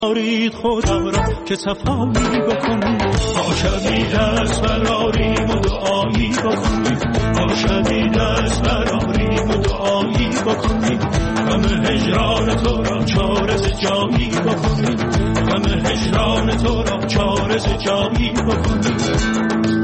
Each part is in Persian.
آرید خدا را که صفایی بکنید، ما شبید از فراریم و دعایی بکنید، ما شبید از فراریم و دعایی بکنید، غم هجران تو را چارز جایی بکنید، غم هجران تو را چارز جایی بکنید.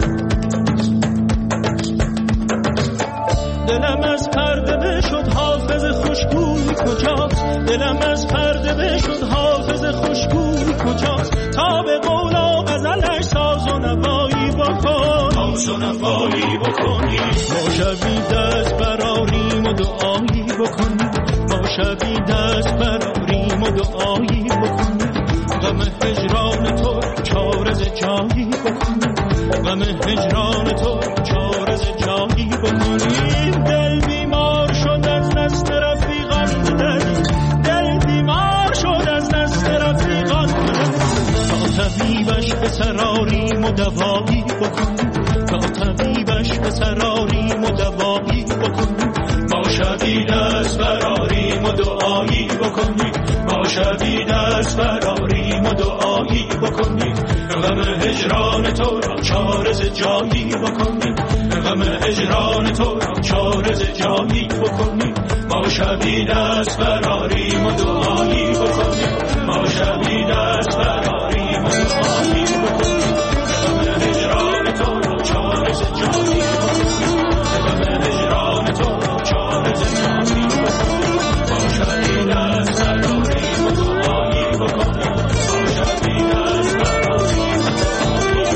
دلم از پرده بشد حافظ خوشگوی کجاست، دلم از پرده بشد حافظ خوشگوی کجاست، تا به قول و غزلش ساز و نوایی بکن، ساز و نوایی بکنی. ما شبی دست براریم و دعایی بکنی، ما شبی دست براریم و دعایی بکنی، غم هجران تو چارز جایی بکنی، غم هجران تو چارز جایی بکنی. دل بیمار شد از دست رفیقان بودن، دل بیمار شد از دست رفیقان بودن، تا طبیبش به سراریم و دوایی بکنیم، تا طبیبش به سراریم و دوایی بکنیم. ما شبید از فراریم و دعایی بکنیم، ما شبید از فراریم و دعایی بکنیم، غم هجران تو را چارز جایی بکنیم، غم هجران تو را چارز جایی بکنیم. ما شبید از فراریم و دعایی بکنیم، ما شبید از فراریم و دعایی بکنیم، غم هجران تو را چارز جایی بکنیم، غم هجران تو را چارز جایی بکنیم. ما شبید از فراریم و دعایی بکنیم، ما شبید از فراریم و دعایی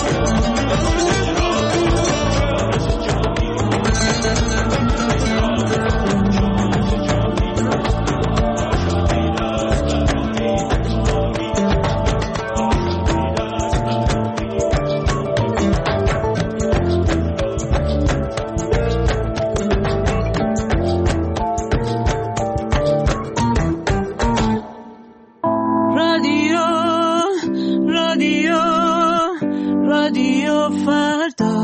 رادیو فردا.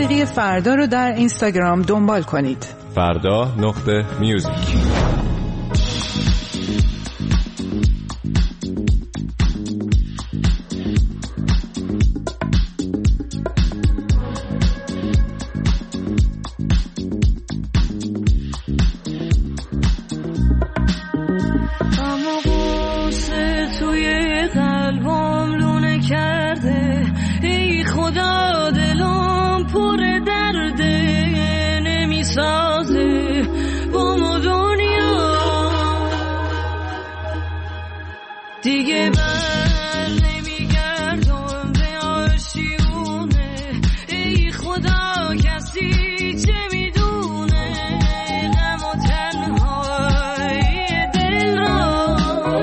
موسیقی فردا رو در اینستاگرام دنبال کنید. فردا.music. دیگه بر نمیگردم به آشیونه، ای خدا کسی چه میدونه غم و تنهایی دل را.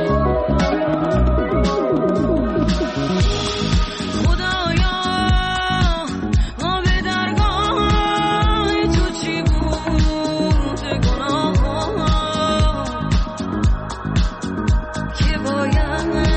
خدایا ما به درگاه تو چی بود گناه که باید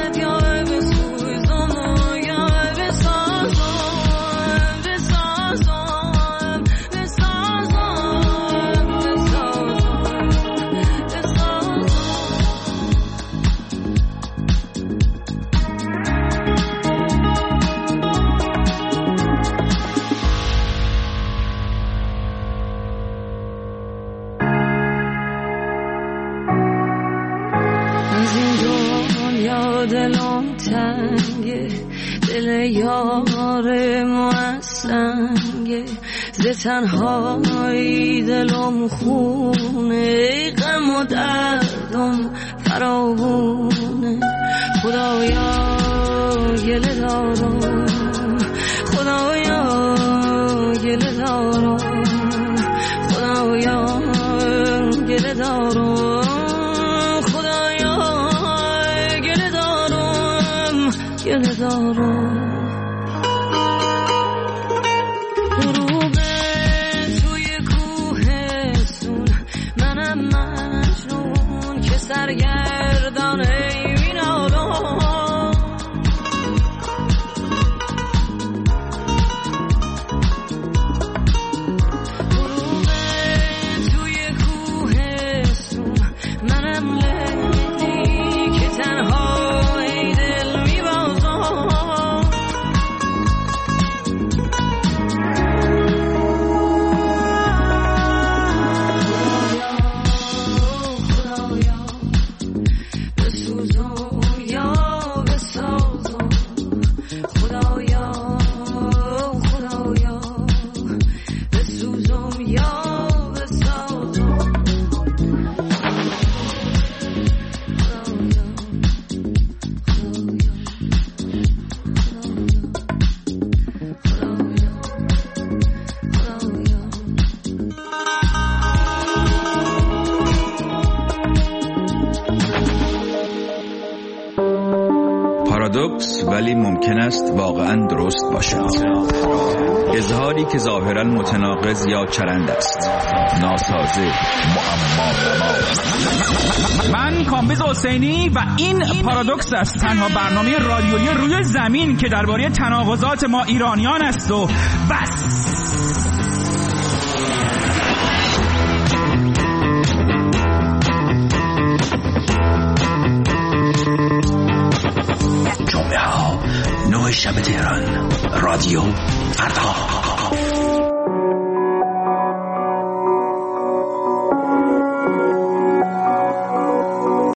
دلم تنگه، دل یار موسنگه، ز تنهایی دلم خونه، غم و دردم فراوونه. خدایا گله دارم، خدایا گله دارم، خدایا گله دارم، گله دارم. غروب توی کوهستون، منم مجنون که سرگردان مینالم. غروب توی کوهستون، منم لیلی که تنها پارادوکس ولی ممکن است واقعا درست باشد. اظهاری که ظاهرا متناقض یا چرند است، ناسازه، معما. من کامبیز حسینی و این پارادوکس است، تنها برنامه رادیویی روی زمین که درباره تناقضات ما ایرانیان است و بس. جمعه ها 9 شب تهران، رادیو فردا.